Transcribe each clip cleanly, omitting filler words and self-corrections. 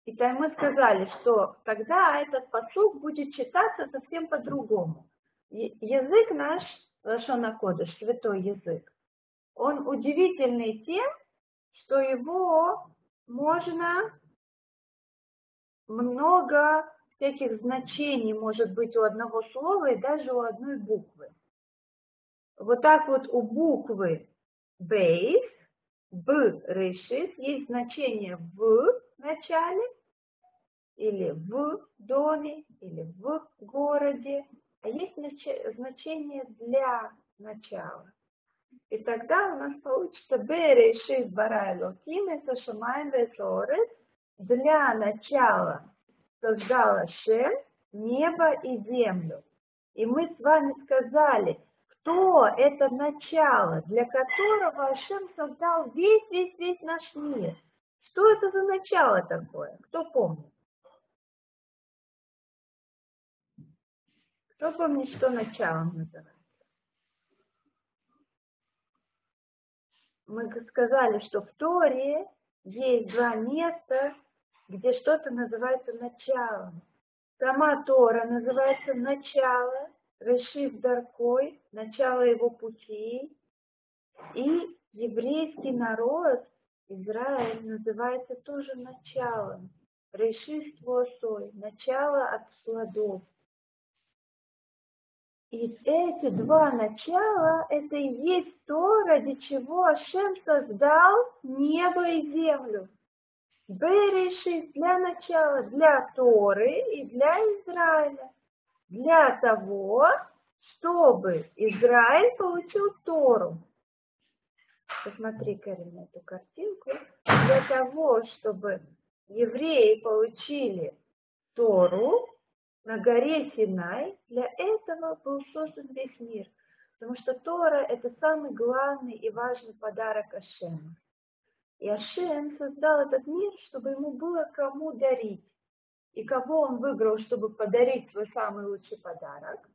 И там мы сказали, что тогда этот пасук будет читаться совсем по-другому. Язык наш, лашон а-кодеш, святой язык, он удивительный тем, что его можно много всяких значений может быть у одного слова и даже у одной буквы. Вот так вот у буквы бейс, б, решит, есть значение в начале, или в доме, или в городе, а есть значение для начала. И тогда у нас получится «Берешит bara Элоким эт шамаим вэт оорец», для начала создал Ашем небо и землю. И мы с вами сказали, кто это начало, для которого Ашем создал весь наш мир. Что это за начало такое? Кто помнит? Кто помнит, что началом называется? Мы сказали, что в Торе есть два места, где что-то называется началом. Сама Тора называется начало, решив даркой, начало его пути. И еврейский народ, Израиль, называется тоже началом, решив твосой, начало от плодов. И эти два начала, это и есть то, ради чего Ашем создал небо и землю. Берешит для начала, для Торы и для Израиля. Для того, чтобы Израиль получил Тору. Посмотри, Карин, эту картинку. Для того, чтобы евреи получили Тору, на горе Синай, для этого был создан весь мир. Потому что Тора – это самый главный и важный подарок Ашема. И Ашем создал этот мир, чтобы ему было кому дарить. И кого он выбрал, чтобы подарить свой самый лучший подарок?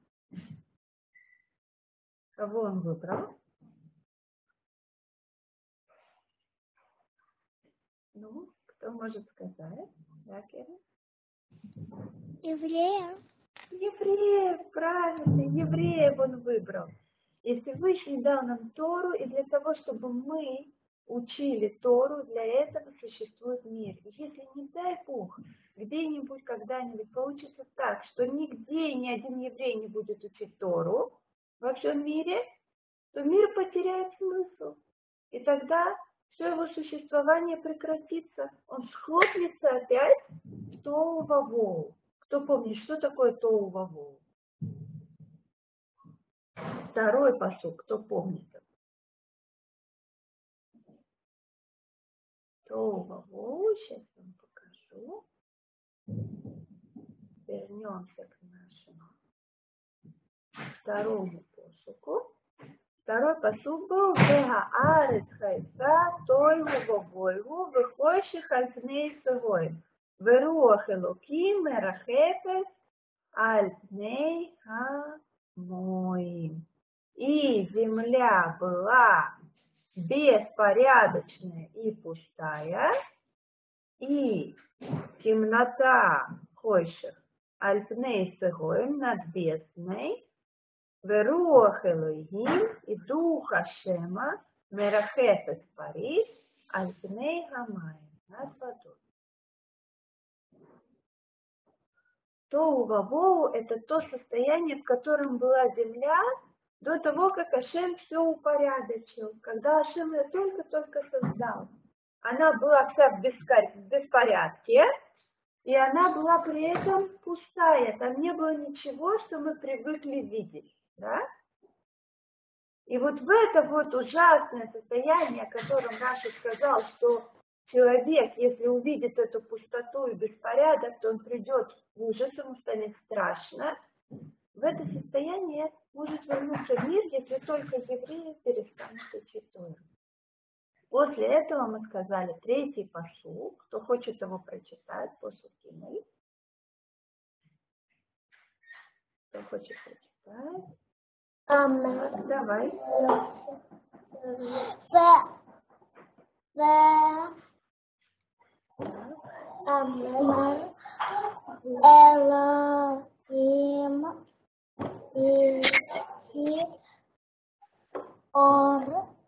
Кого он выбрал? Ну, кто может сказать? Да, Кира? Евреев. Евреев, правильно, евреев он выбрал. И Всевышний дал нам Тору, и для того, чтобы мы учили Тору, для этого существует мир. И если, не дай Бог, где-нибудь, когда-нибудь получится так, что нигде ни один еврей не будет учить Тору во всем мире, то мир потеряет смысл. И тогда все его существование прекратится. Он схлопнется опять в тоу-ва-воу. Кто помнит, что такое тоу-ва-воу? Второй пасук, кто помнит? Тоу-ва-воу, сейчас вам покажу. Вернемся к нашему второму пасуку. Второй пасук был «Вехаарец хайца той-ву-во-войву вехойших аль-пней согой веруах элоким мерахепет аль-пней ха-моим». И земля была беспорядочная и пустая, и темнота хойших аль-пней согой над бездной, Веруах Элохим, и дух Ашема мерахефет парит аль-пней хамаим, над водой. Тоу-ва-воу – это то состояние, в котором была земля до того, как Ашем все упорядочил. Когда Ашем ее только-только создал, она была вся в беспорядке, и она была при этом пустая. Там не было ничего, что мы привыкли видеть. Да? И вот в это вот ужасное состояние, о котором Раша сказал, что человек, если увидит эту пустоту и беспорядок, то он придет в ужас, ему станет страшно. В это состояние может вернуться мир, если только евреи перестанут учить Тору. После этого мы сказали третий пасук. Кто хочет его прочитать, пасук Гимель. Кто хочет прочитать? Давай. Элохим Ор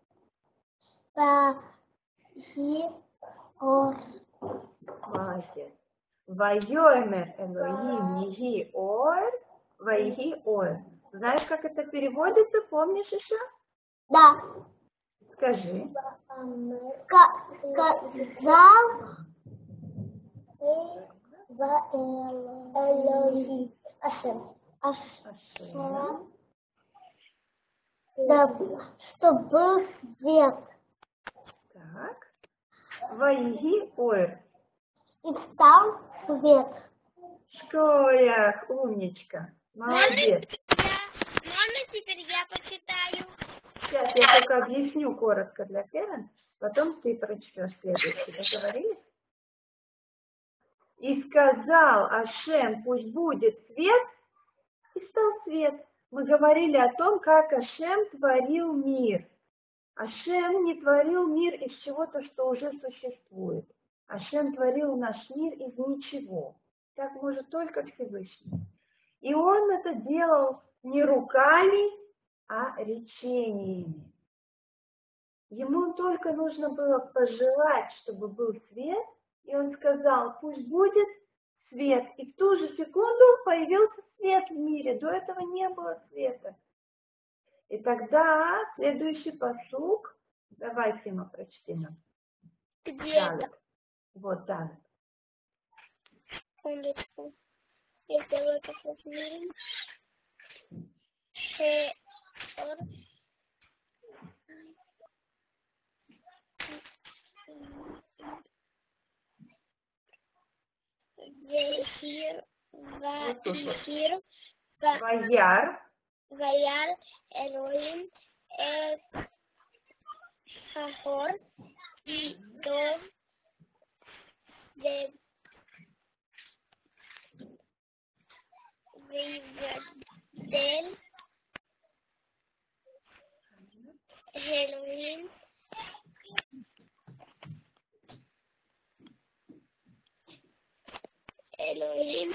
Ор. Молодец. Вайомер Элохим Ехи Ор, Вайхи Ор. Знаешь, как это переводится? Помнишь еще? Да. Скажи. Сказал Элохим Ашем. Да, чтобы был свет. Так. Вайхи Ор. И стал свет. Школях, умничка. Молодец. Можно теперь я почитаю? Сейчас я только объясню коротко для Кэрен, потом ты прочтешь следующий. Договорились? И сказал Ашем, пусть будет свет, и стал свет. Мы говорили о том, как Ашем творил мир. Ашем не творил мир из чего-то, что уже существует. Ашем творил наш мир из ничего. Так может только Всевышний. И он это делал не руками, а речениями. Ему только нужно было пожелать, чтобы был свет, и он сказал, пусть будет свет. И в ту же секунду появился свет в мире. До этого не было света. И тогда следующий пасук, давай, Сима, прочти нам. Где Далее. это? Вот так. Секундочку. Я сделаю это в мире. Ваяр Элоим Хахор и Дов Вивадель Элоим Элоим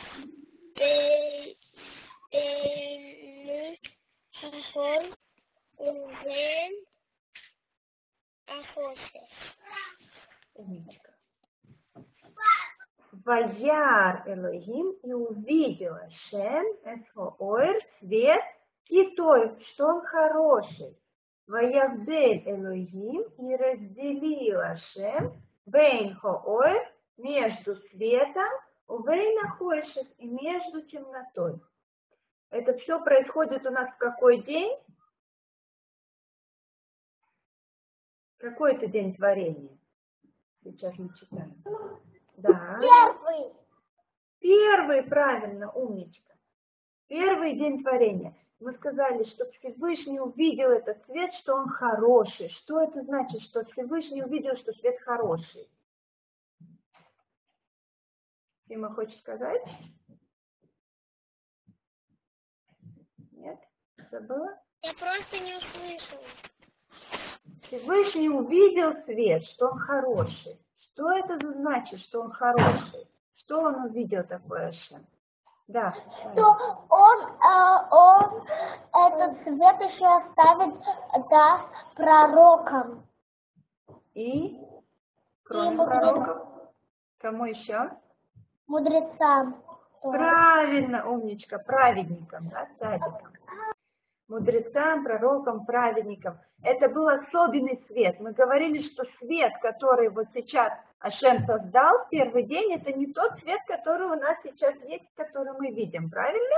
Хахор Увен Ахосе. Умничка. Ваяр Элохим, и увидел Ашем, Эсхоэр, свет, и той, что он хороший. Ваявдель Элохим, и разделил Ашем, Бейн Хоэр, между светом, Увейн Ахошев, и между темнотой. Это все происходит у нас в какой день? Какой это день творения? Сейчас мы читаем. Да. Первый, правильно, умничка. Первый день творения. Мы сказали, что Всевышний увидел этот свет, что он хороший. Что это значит, что Всевышний увидел, что свет хороший? Тима, хочешь сказать? Нет? Забыла? Я просто не услышала. Всевышний увидел свет, что он хороший. Что это значит, что он хороший? Что он увидел такое, Ашем? Да. Что он этот свет еще оставит, даст пророкам. И кроме пророков, кому еще? Мудрецам. Правильно, умничка, праведникам, да, садикам. Мудрецам, пророкам, праведникам. Это был особенный свет. Мы говорили, что свет, который вот сейчас Ашем создал в первый день, это не тот свет, который у нас сейчас есть, который мы видим, правильно?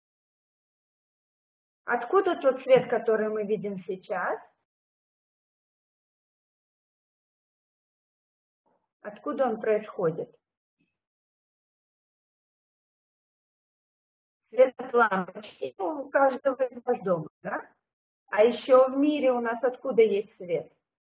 Откуда тот свет, который мы видим сейчас? Откуда он происходит? Свет от лампочки у каждого из вас дома, да? А еще в мире у нас откуда есть свет?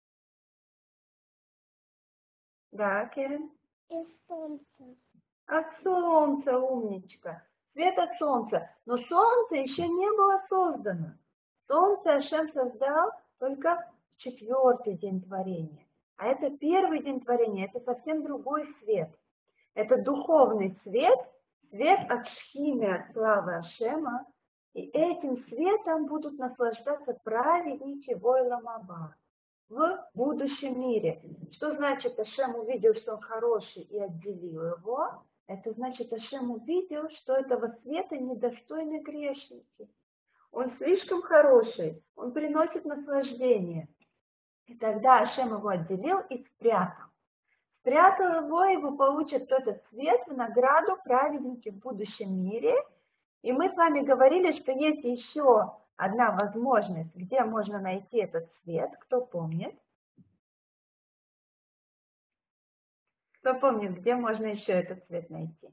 Да, Керен? Из солнца. От солнца, умничка. Свет от солнца. Но солнце еще не было создано. Солнце Ашем создал только в 4-й день творения. А это первый день творения, это совсем другой свет. Это духовный свет, свет от Шхины, от славы Ашема. И этим светом будут наслаждаться праведники в Ойлам Аба, в будущем мире. Что значит, Ашем увидел, что он хороший и отделил его? Это значит, Ашем увидел, что этого света недостойны грешники. Он слишком хороший, он приносит наслаждение. И тогда Ашем его отделил и спрятал. Спрятал его, и вы получите этот свет в награду праведники в будущем мире. И мы с вами говорили, что есть еще одна возможность, где можно найти этот свет. Кто помнит? Кто помнит, где можно еще этот свет найти?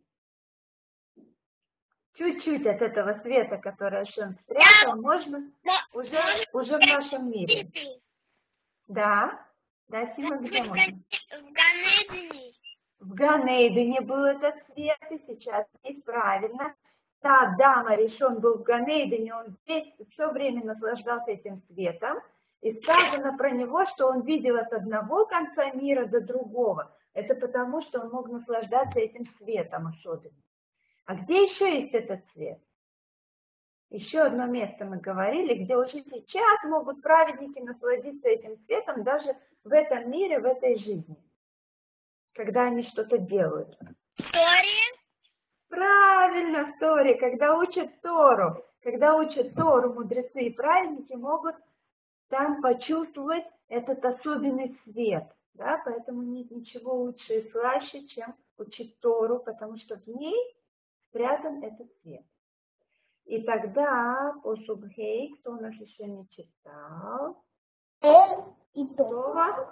Чуть-чуть от этого света, который Ашем спрятал, можно уже в нашем мире. Да? Да, Сима, где можно? В Ганедине. В Ганейдене был этот свет, и сейчас есть правильно. Та дама решен был в Ганейдене, он здесь все время наслаждался этим светом. И сказано про него, что он видел от одного конца мира до другого. Это потому, что он мог наслаждаться этим светом особенно. А где еще есть этот свет? Еще одно место мы говорили, где уже сейчас могут праведники насладиться этим светом даже в этом мире, в этой жизни, когда они что-то делают. Торе? Правильно, в Торе, когда учат Тору. Когда учат Тору, мудрецы и праведники могут там почувствовать этот особенный свет. Да? Поэтому нет ничего лучше и слаще, чем учить Тору, потому что в ней спрятан этот свет. И тогда по Шубхей, кто у нас еще не читал? И то. Кто у вас?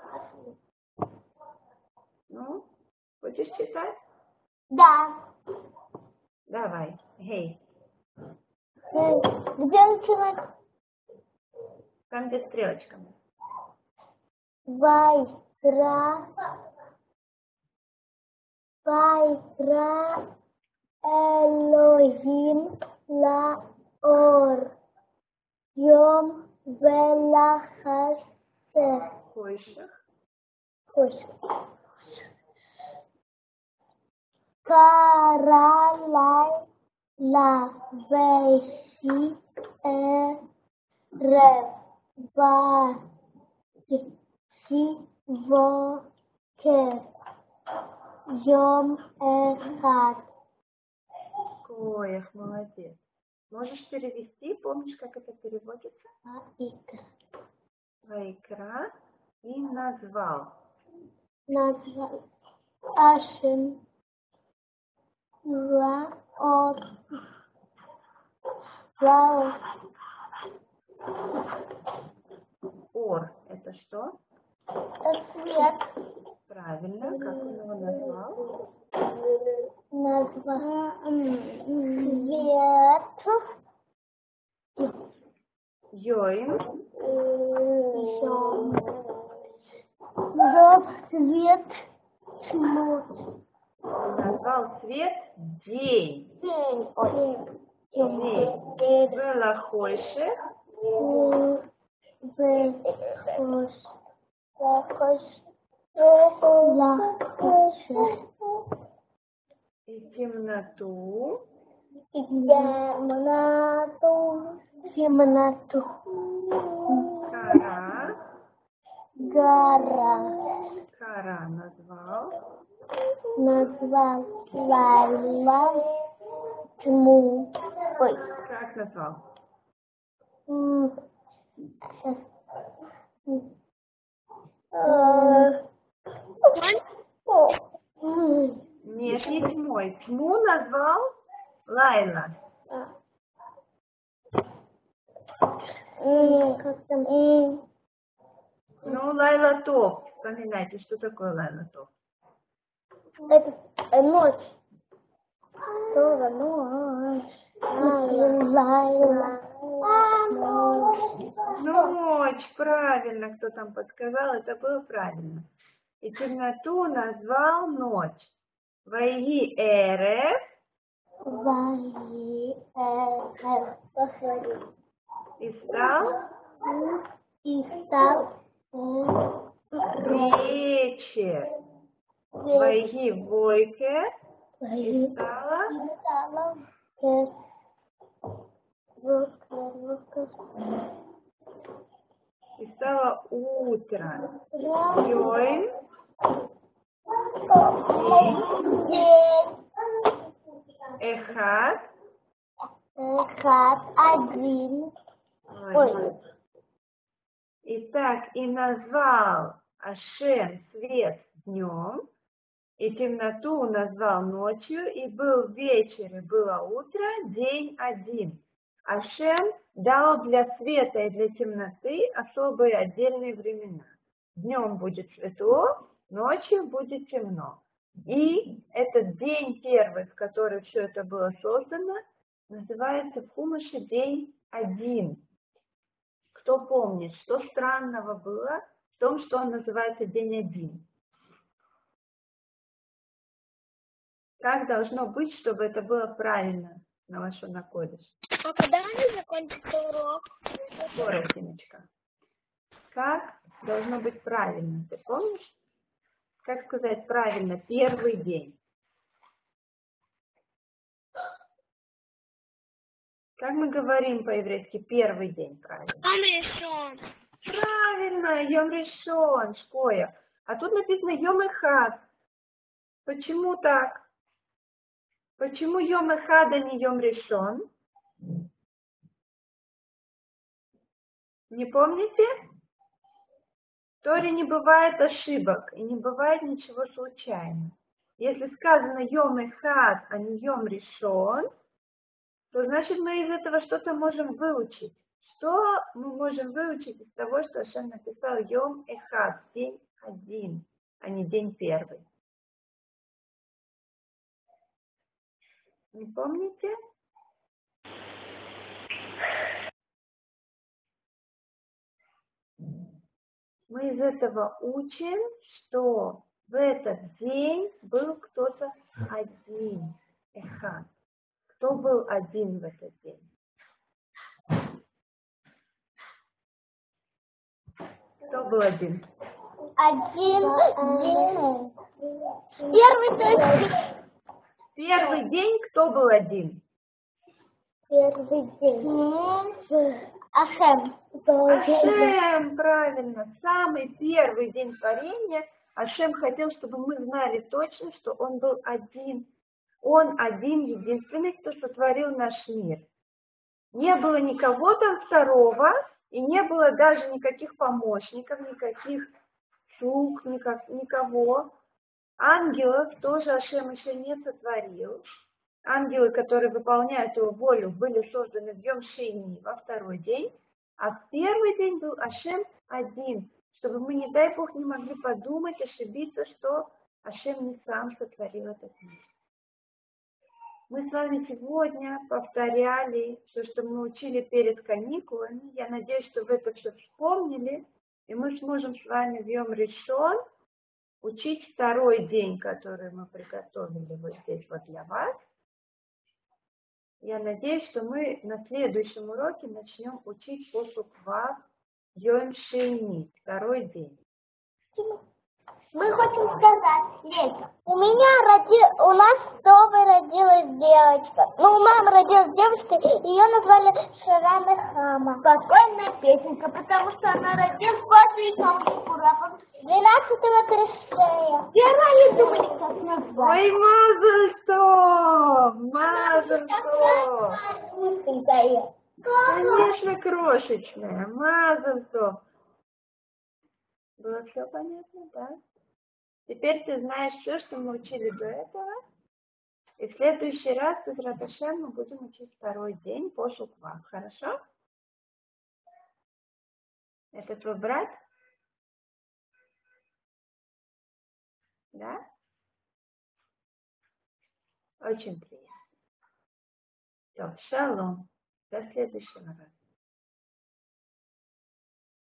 Ну, хочешь читать? Да. Давай, Гей. Где начинать? Там где стрелочками. Вайкра Элохим лаор йом велахасер. Хойших. Каралай ла вейси рев вокер йом эхад. Коях, молодец. Можешь перевести, помнишь, как это переводится? Вайкра и назвал. Назвал Ашем лаор. Ор, это что? Свет. Правильно, как он его назвал? Назвал свет. Йоим. Свет. Назвал свет день. День. Велахойших. И темноту. Темноту. Гора. Кара назвал. Лайла тьму. Ой. Как назвал? Сейчас. Нет, не тьмой. Тьму назвал Лайла. Как там? Ну, Лайла Тов. Вспоминайте, что такое Лайла Тов. Это ночь. Тоже ночь. Лайла. Ночь, правильно, кто там подсказал, это было правильно. И темноту назвал ночь. Вайги Эрев. И стал вечер. Вайги войке. И стало утро. Йойм. Эхад. Один. Ой. Итак, и назвал Ашем свет днем, и темноту назвал ночью, и был вечер, и было утро, день один. Ашем дал для света и для темноты особые отдельные времена. Днем будет светло, ночью будет темно. И этот день первый, в который все это было создано, называется в Хумаше день один. Кто помнит, что странного было в том, что он называется день один? Как должно быть, чтобы это было правильно на вашем накодыш? А когда они закончится урок? Скоро, Тиночка. Как должно быть правильно? Ты помнишь? Как сказать правильно? Первый день. Как мы говорим по-еврейски первый день правильно? Йом Ришон. Правильно, Йом Ришон, Шкоя. А тут написано Йом Эхад. Почему так? Почему Йом Эхад, а не Йом Ришон? Не помните? В Торе не бывает ошибок и не бывает ничего случайно. Если сказано Йом Эхад, а не Йом Ришон, то значит мы из этого что-то можем выучить. Что мы можем выучить из того, что Ашем написал Йом Эхад, день один, а не день первый? Не помните? Мы из этого учим, что в этот день был кто-то один, Эхад. Кто был один в этот день? Кто был один? Один день. Первый, то есть Первый день кто был один? первый день. Ашем. Ашем, правильно. Самый первый день творения Ашем хотел, чтобы мы знали точно, что он был один. Он один, единственный, кто сотворил наш мир. Не было никого там второго, и не было даже никаких помощников, никаких слуг, никого. Ангелов тоже Ашем еще не сотворил. Ангелы, которые выполняют его волю, были созданы в Йом Шейни во второй день, а в первый день был Ашем один, чтобы мы, не дай Бог, не могли подумать, ошибиться, что Ашем не сам сотворил этот мир. Мы с вами сегодня повторяли все, что мы учили перед каникулами. Я надеюсь, что вы это все вспомнили, и мы сможем с вами в Йом Ришон учить второй день, который мы приготовили вот здесь вот для вас. Я надеюсь, что мы на следующем уроке начнем учить посук Вав Йом Шейни, второй день. Мы хотим сказать, Леся, у нас снова родилась девочка. Ну, у мамы родилась девочка, ее назвали Шарана Хама. Спокойная песенка, потому что она родилась после Йом Кипура, 12-го Крещения. Первая не думали, как назвать. Ой, Мазал-тов! Мазал-тов! Маленькая. Конечно, крошечная. Мазал-тов! Было все понятно, да? Теперь ты знаешь все, что мы учили до этого. И в следующий раз с Раташем мы будем учить второй день по Шуква. Хорошо? Это твой брат? Да? Очень приятно. Все, шалом. До следующего раза.